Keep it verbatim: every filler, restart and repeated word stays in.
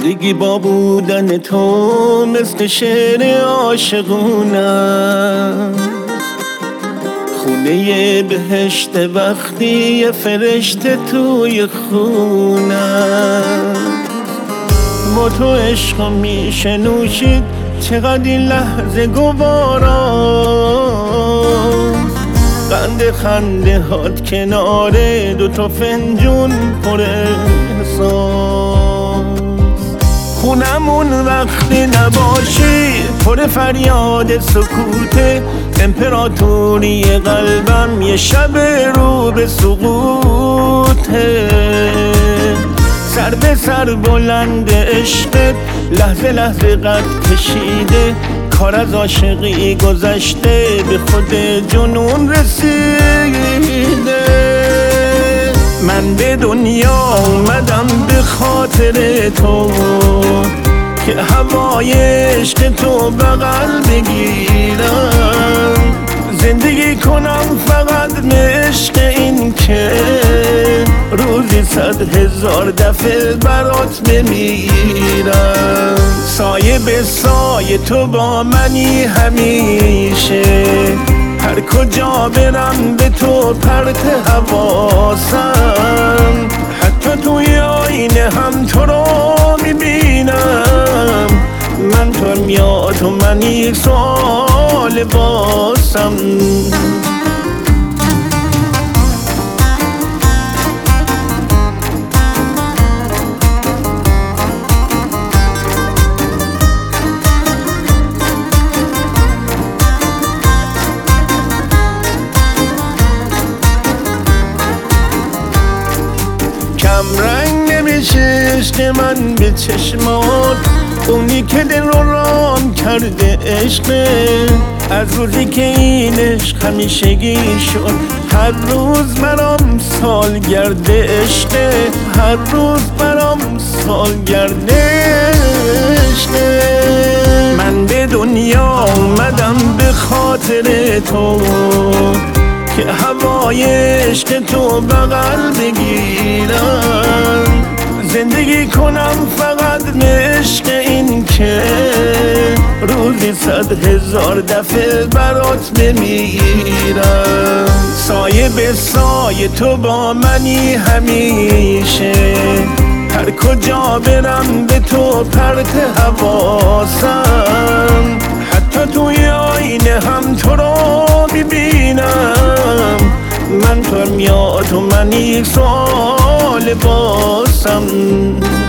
زندگی با بودن تو مثل شعر عاشقونم، خونه بهشت وقتی یه فرشته توی خونم. با تو عشق میشه نوشید چقدر این لحظه گوارا، قند خنده هات کناره دو تا فنجون پر احساس. خونمون وقتی نباشی پر فریاد سکوته، امپراتوری قلبم یه شب رو به سقوطه. سر به سر بلند عشقت لحظه لحظه قد کشیده، کار از عاشقی گذشته به خود جنون رسیده. من به دنیا اومدم به خاطر تو که هوای عشق تو بغل بگیرم، زندگی کنم فقط عشق این که روزی صد هزار دفعه برات بمیرم. سایه به سایه تو با منی همیشه، هر کجا برم به تو پرت حواسم، حتی توی آینه هم تو رو میبینم. من تو میاد و من یک سوال باسم. کم رنگ نمیشه عشق من به چشمات، اونی که دل رو رام کرده عشقه. از روزی که این عشق همیشگی شد، هر روز برام سالگرد عشقه، هر روز برام سالگرد عشقه. من به دنیا اومدم به خاطر تو که هوای عشق تو بغل بگیرم، زندگی کنم فقط عشق این که روزی صد هزار دفعه برات بمیرم. سایه به سایه تو با منی همیشه، هر کجا برم به تو پرت حواسم، حتی توی آینه هم تو رو میبینم. من تو میاد و من یک سوال باسم.